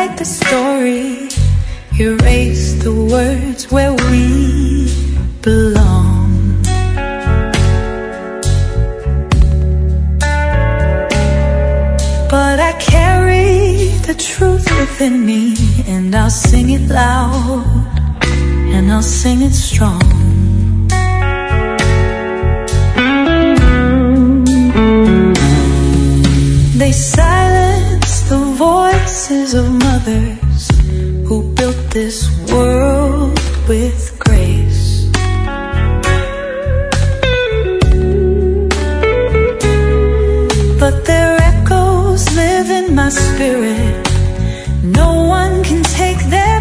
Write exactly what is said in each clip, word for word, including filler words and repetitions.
rewrite the story, erase the words where we belong. But I carry the truth within me, and I'll sing it loud, and I'll sing it strong. They silence the voices of mothers who built this world with grace. But their echoes live in my spirit. No one can take their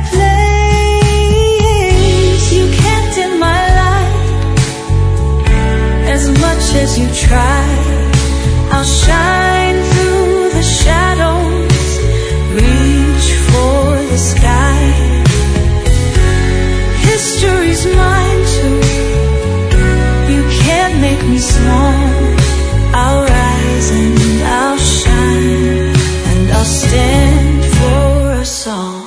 place. You can't dim my light as much as you try. I'll shine through the shadows, reach for the sky. History's mine too. You can't make me small. I'll rise and I'll shine, and I'll stand for us all.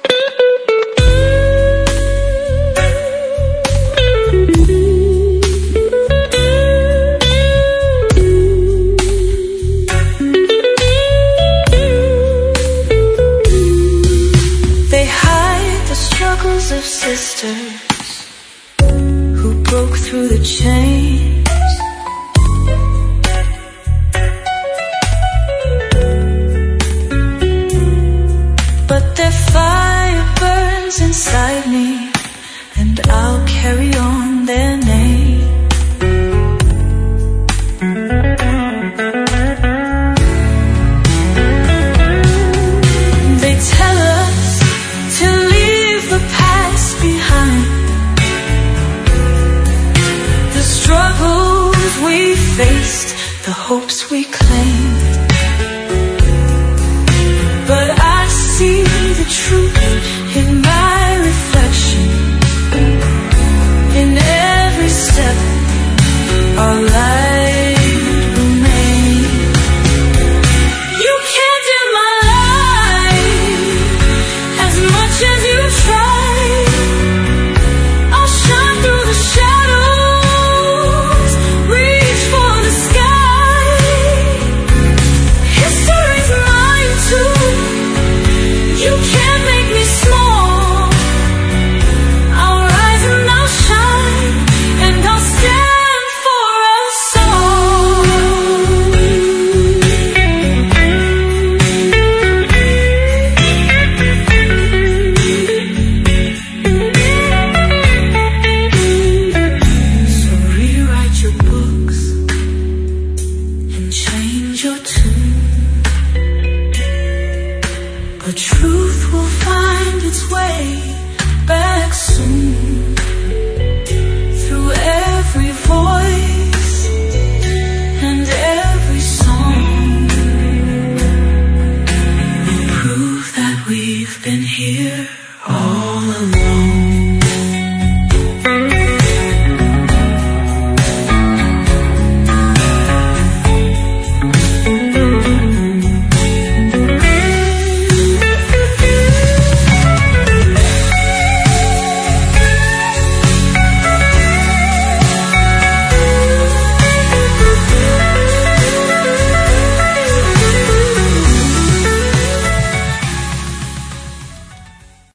Of sisters who broke through the chains, but their fire burns inside me, and I'll carry on their name. They tell us to leave the past behind, the struggles we faced, the hopes we claimed. But I see the truth in my reflection, in every step our light remains. You can't dim my light as much as you try. I'll shine through the shadows, reach for the sky. History's mine too. You can't make me small. I'll rise and I'll shine, and I'll stand for us all. So rewrite your books and change your tune. But truth will find its way back soon.